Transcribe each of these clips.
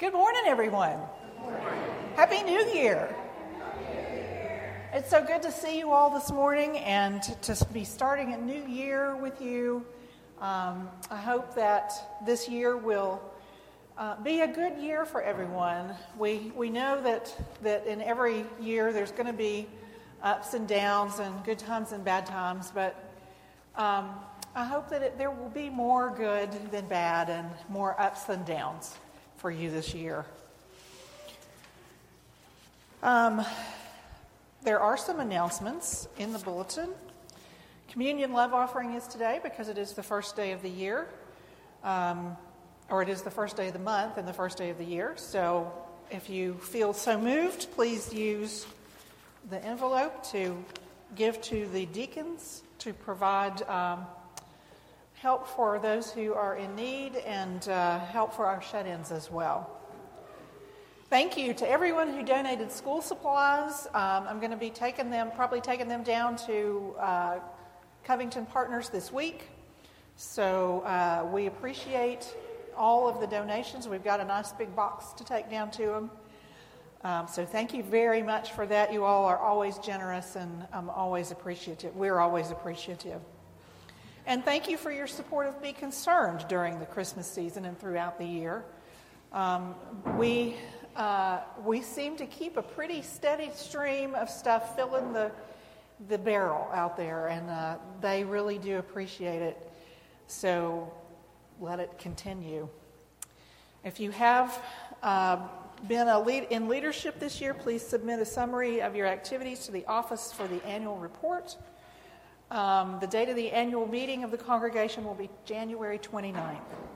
Good morning, everyone. Good morning. Happy New Year. It's so good to see you all this morning and to be starting a new year with you. I hope that this year will be a good year for everyone. We know that in every year there's going to be ups and downs and good times and bad times, but I hope that there will be more good than bad and more ups than downs for you this year. There are some announcements in the bulletin. Communion Love Offering is today because it is the first day of the year, or it is the first day of the month and the first day of the year. So if you feel so moved, please use the envelope to give to the deacons to provide help for those who are in need and help for our shut-ins as well. Thank you to everyone who donated school supplies. I'm going to be probably taking them down to Covington Partners this week. So we appreciate all of the donations. We've got a nice big box to take down to them. So thank you very much for that. You all are always generous, and I'm always appreciative. We're always appreciative. And thank you for your support of Be Concerned during the Christmas season and throughout the year. We seem to keep a pretty steady stream of stuff filling the barrel out there, and they really do appreciate it. So let it continue. If you have been in leadership this year, please submit a summary of your activities to the office for the annual report. The date of the annual meeting of the congregation will be January 29th.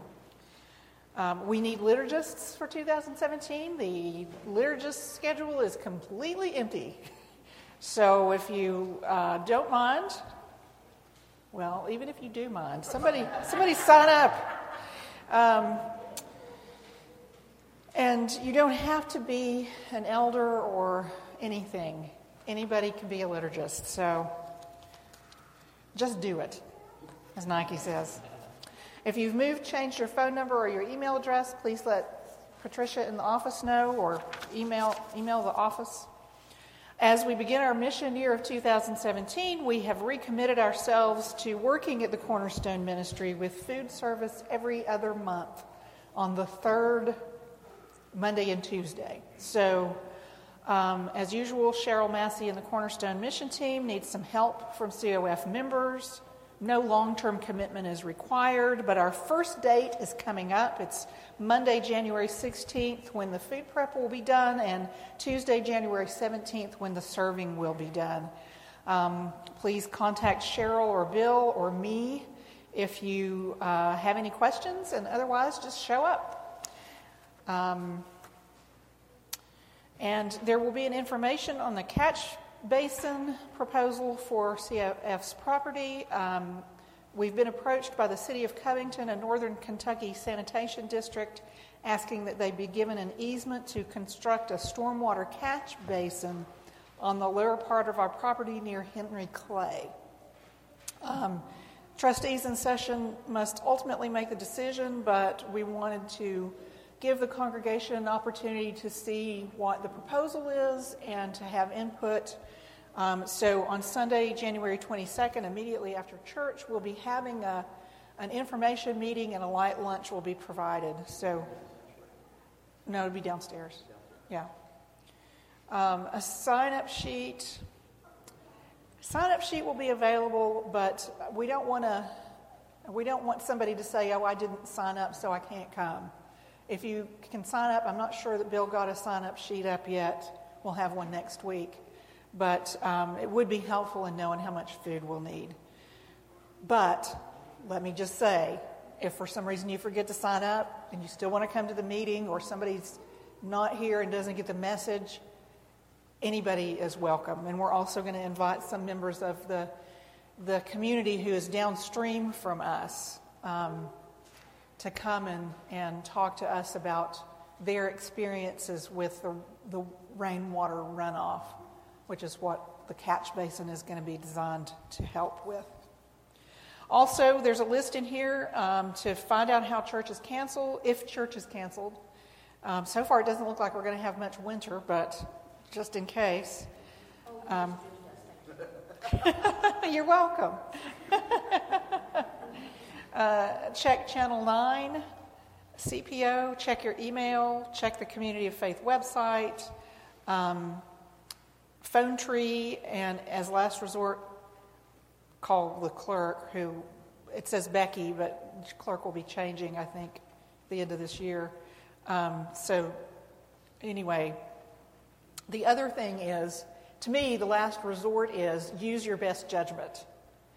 We need liturgists for 2017. The liturgist schedule is completely empty. So if you don't mind, well, even if you do mind, somebody sign up. And you don't have to be an elder or anything. Anybody can be a liturgist. So just do it, as Nike says. If you've moved, changed your phone number or your email address, please let Patricia in the office know, or email the office. As we begin our mission year of 2017, we have recommitted ourselves to working at the Cornerstone Ministry with food service every other month on the third Monday and Tuesday. So, as usual, Cheryl Massey and the Cornerstone Mission Team needs some help from COF members. No long-term commitment is required, but our first date is coming up. It's Monday, January 16th, when the food prep will be done, and Tuesday, January 17th, when the serving will be done. Please contact Cheryl or Bill or me if you have any questions, and otherwise just show up. And there will be an information on the catch basin proposal for CF's property. We've been approached by the City of Covington and Northern Kentucky Sanitation District asking that they be given an easement to construct a stormwater catch basin on the lower part of our property near Henry Clay. Trustees in session must ultimately make the decision, but we wanted to give the congregation an opportunity to see what the proposal is and to have input. So on Sunday, January 22nd, immediately after church, we'll be having an information meeting, and a light lunch will be provided. So, no, it'll be downstairs. Yeah. A sign-up sheet will be available, but we don't want somebody to say, "Oh, I didn't sign up, so I can't come." If you can sign up, I'm not sure that Bill got a sign-up sheet up yet. We'll have one next week. But it would be helpful in knowing how much food we'll need. But let me just say, if for some reason you forget to sign up and you still want to come to the meeting, or somebody's not here and doesn't get the message, anybody is welcome. And we're also going to invite some members of the community who is downstream from us to come and talk to us about their experiences with the rainwater runoff, which is what the catch basin is going to be designed to help with. Also, there's a list in here to find out how church is canceled, if church is canceled. So far, it doesn't look like we're going to have much winter, but just in case. You're welcome. Check Channel 9, CPO, check your email, check the Community of Faith website, phone tree, and as last resort, call the clerk, who, it says Becky, but clerk will be changing, I think, at the end of this year. So anyway, the other thing is, to me, the last resort is use your best judgment.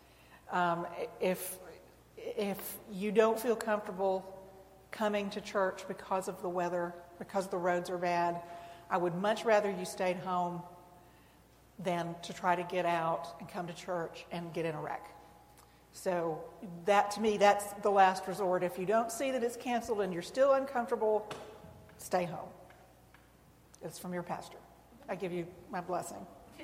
If you don't feel comfortable coming to church because of the weather, because the roads are bad, I would much rather you stayed home than to try to get out and come to church and get in a wreck. So that, to me, that's the last resort. If you don't see that it's canceled and you're still uncomfortable, stay home. It's from your pastor. I give you my blessing.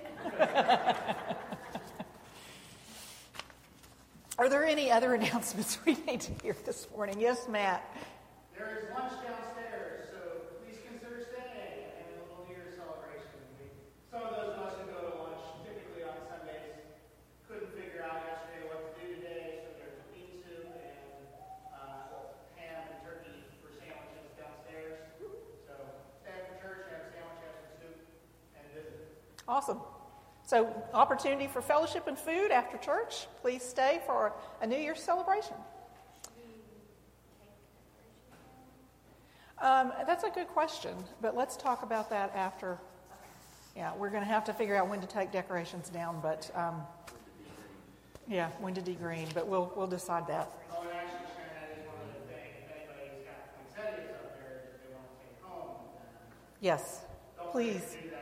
Are there any other announcements we need to hear this morning? Yes, Matt. There is lunch downstairs, so please consider staying and a little New Year's celebration. Some of those of us who go to lunch typically on Sundays couldn't figure out yesterday what to do today, so there's a bean soup and ham and turkey for sandwiches downstairs. So stay after church, have a sandwich, have some soup, and visit. Awesome. So, opportunity for fellowship and food after church. Please stay for a New Year's celebration. That's a good question, but let's talk about that after. Yeah, we're going to have to figure out when to take decorations down, but when to degreen, but we'll decide that. Oh, and actually, Sharon, that is one other thing. If anybody's got poinsettias up there that they want to take home, yes, please.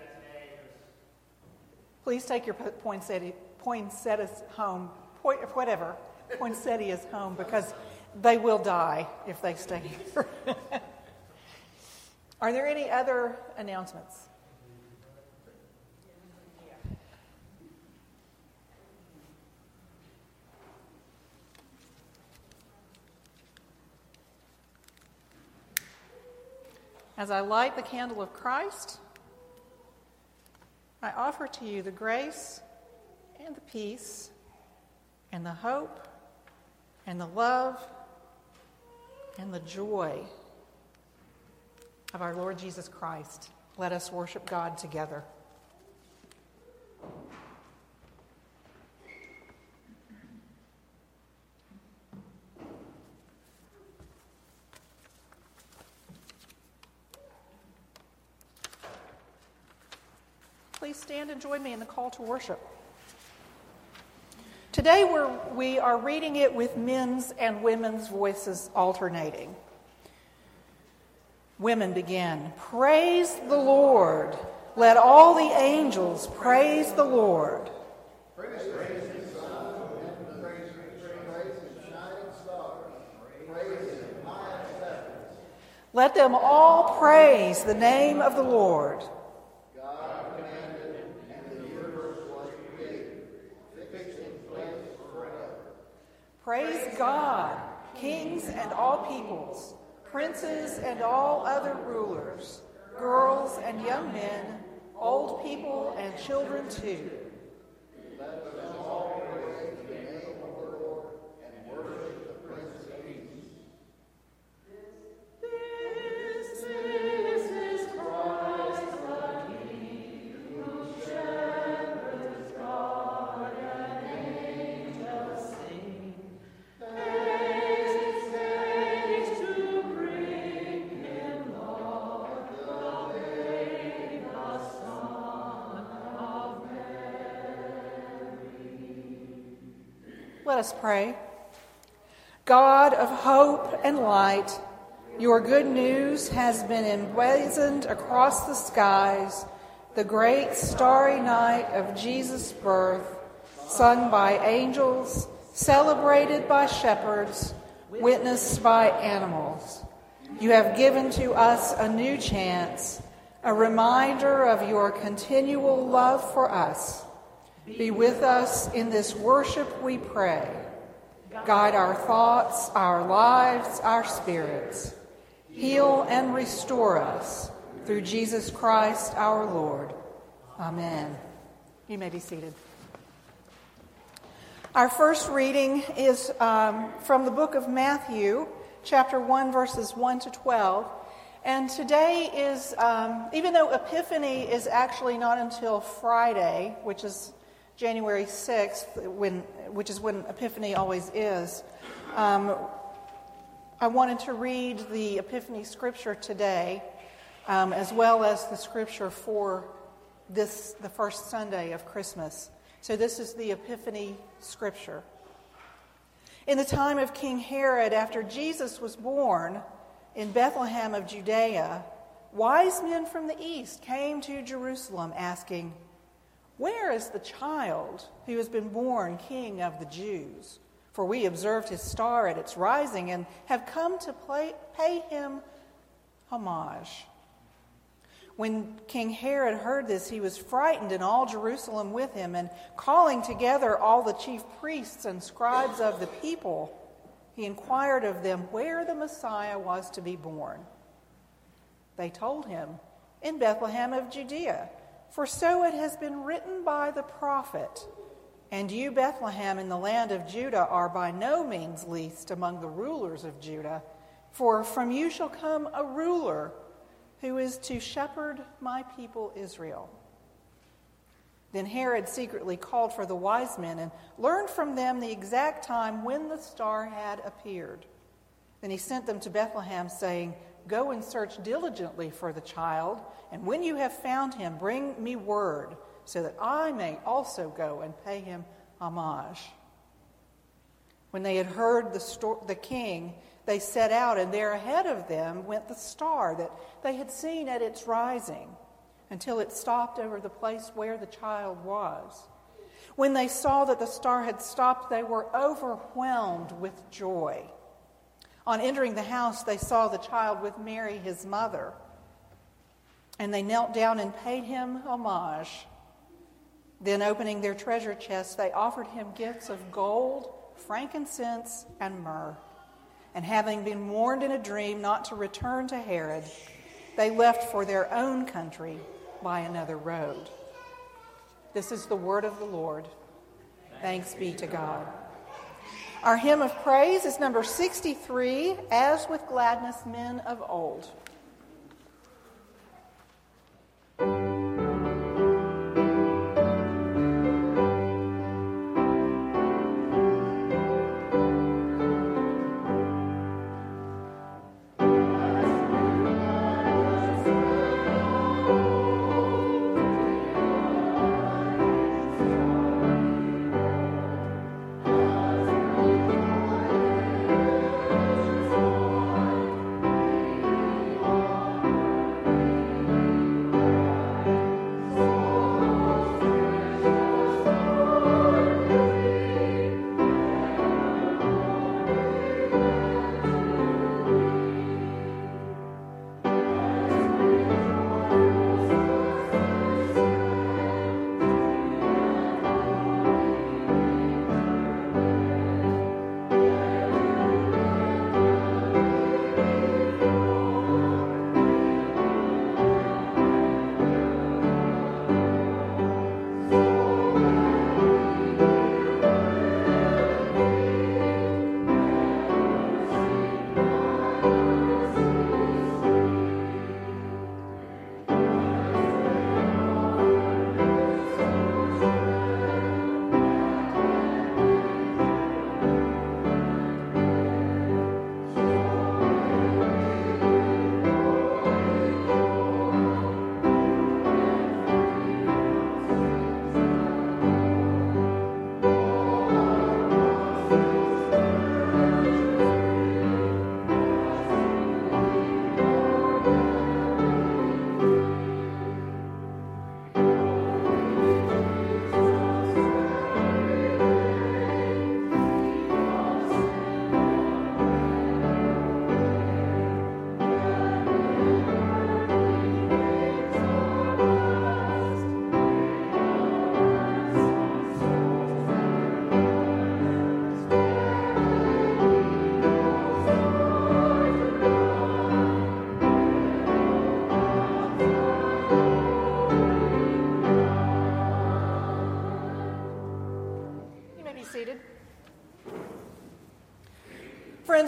Please take your poinsettias home, poinsettias home, because they will die if they stay here. Are there any other announcements? As I light the candle of Christ, I offer to you the grace and the peace and the hope and the love and the joy of our Lord Jesus Christ. Let us worship God together. Please stand and join me in the call to worship. Today we are reading it with men's and women's voices alternating. Women begin, "Praise the Lord. Let all the angels praise the Lord. Praise His Son, and praise His shining stars. Praise His highest heavens. Let them all praise the name of the Lord. God commanded, and the universe was created, fixed in place forever. Praise God, kings and all peoples, princes and all other rulers, girls and young men, old people and children too. Let them all praise the name of the Lord and worship the Prince of Peace. This is Christ the King, whose shepherds guard and angels sing. Haste, haste to bring him, Lord, the babe, the Son of Mary. Let us pray. God of hope and light, your good news has been emblazoned across the skies, the great starry night of Jesus' birth, sung by angels, celebrated by shepherds, witnessed by animals. You have given to us a new chance, a reminder of your continual love for us. Be with us in this worship, we pray. Guide our thoughts, our lives, our spirits. Heal and restore us through Jesus Christ our Lord. Amen. You may be seated. Our first reading is from the book of Matthew, chapter 1, verses 1 to 12. And today is, even though Epiphany is actually not until Friday, which is January 6th, which is when Epiphany always is, I wanted to read the Epiphany scripture today, as well as the scripture for the first Sunday of Christmas. So this is the Epiphany scripture. In the time of King Herod, after Jesus was born in Bethlehem of Judea, wise men from the east came to Jerusalem asking, "Where is the child who has been born King of the Jews? For we observed his star at its rising and have come to pay him homage." When King Herod heard this, he was frightened, and all Jerusalem with him, and calling together all the chief priests and scribes of the people, he inquired of them where the Messiah was to be born. They told him, "In Bethlehem of Judea, for so it has been written by the prophet, and you, Bethlehem, in the land of Judah, are by no means least among the rulers of Judah, for from you shall come a ruler who is to shepherd my people Israel." Then Herod secretly called for the wise men and learned from them the exact time when the star had appeared. Then he sent them to Bethlehem, saying, "Go and search diligently for the child, and when you have found him, bring me word, so that I may also go and pay him homage." When they had heard the king, they set out, and there ahead of them went the star that they had seen at its rising, until it stopped over the place where the child was. When they saw that the star had stopped, they were overwhelmed with joy. On entering the house, they saw the child with Mary, his mother, and they knelt down and paid him homage. Then, opening their treasure chests, they offered him gifts of gold, frankincense, and myrrh. And having been warned in a dream not to return to Herod, they left for their own country by another road. This is the word of the Lord. Thanks be to God. Our hymn of praise is number 63, "As with Gladness Men of Old."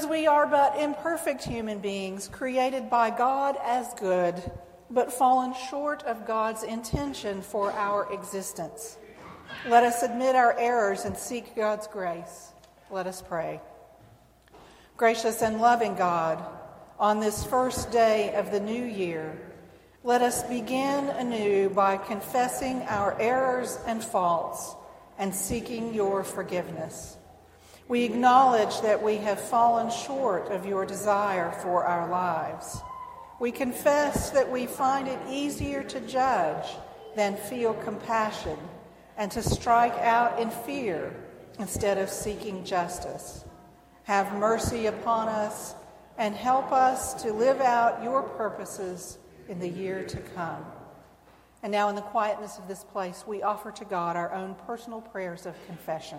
Friends, we are but imperfect human beings, created by God as good, but fallen short of God's intention for our existence. Let us admit our errors and seek God's grace. Let us pray. Gracious and loving God, on this first day of the new year, let us begin anew by confessing our errors and faults and seeking your forgiveness. We acknowledge that we have fallen short of your desire for our lives. We confess that we find it easier to judge than feel compassion and to strike out in fear instead of seeking justice. Have mercy upon us and help us to live out your purposes in the year to come. And now in the quietness of this place, we offer to God our own personal prayers of confession.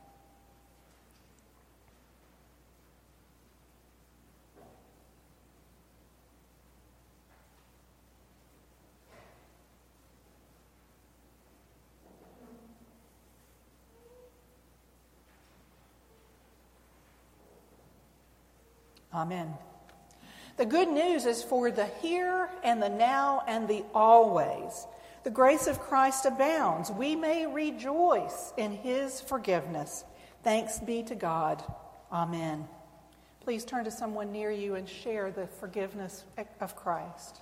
Amen. The good news is for the here and the now and the always. The grace of Christ abounds. We may rejoice in his forgiveness. Thanks be to God. Amen. Please turn to someone near you and share the forgiveness of Christ.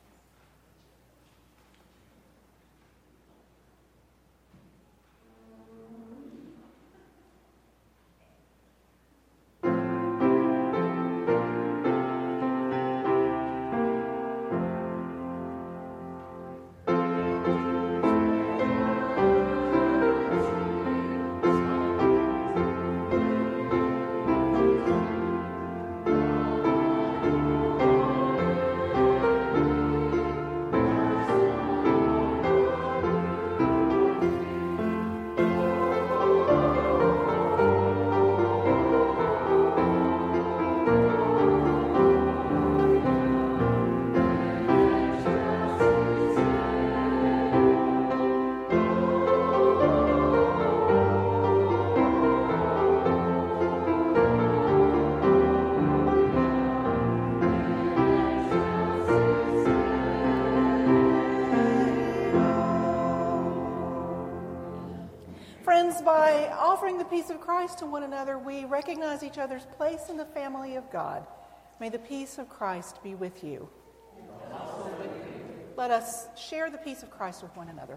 By offering the peace of Christ to one another, we recognize each other's place in the family of God. May the peace of Christ be with you. Also with you. Let us share the peace of Christ with one another.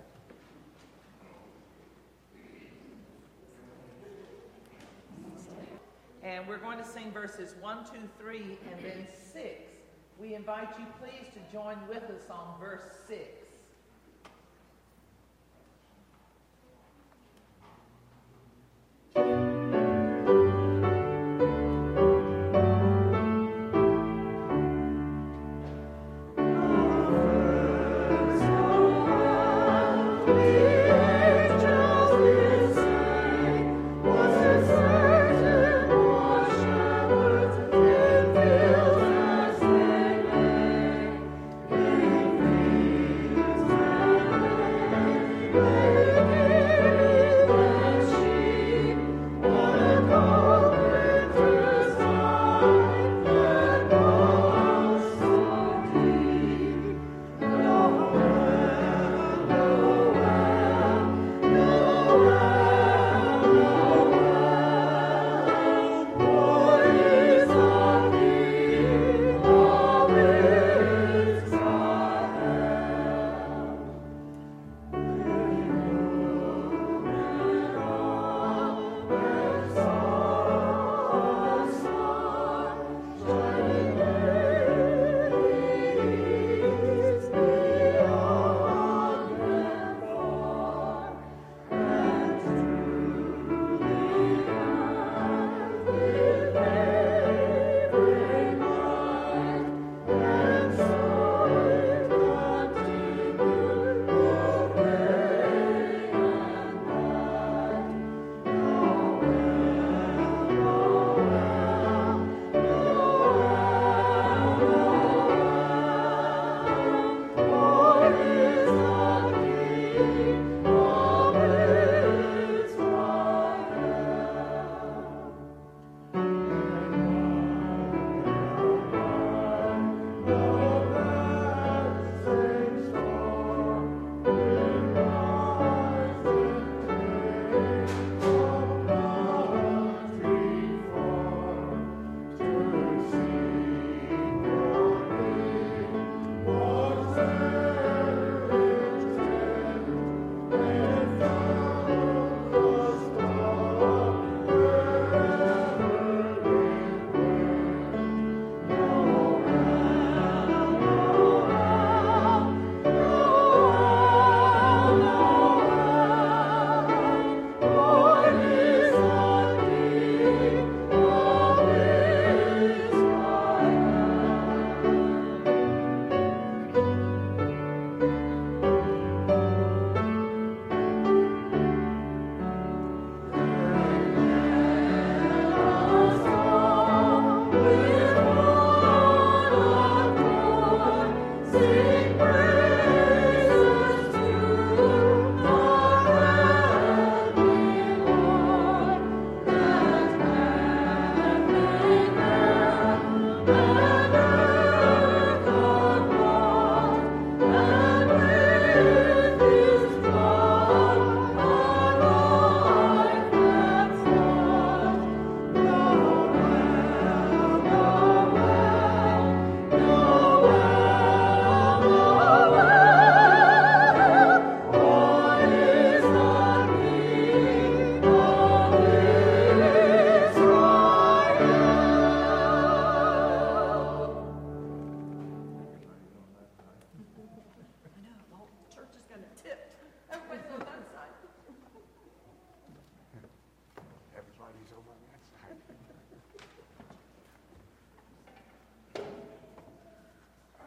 And we're going to sing verses 1, 2, 3, and then 6. We invite you please to join with us on verse 6. We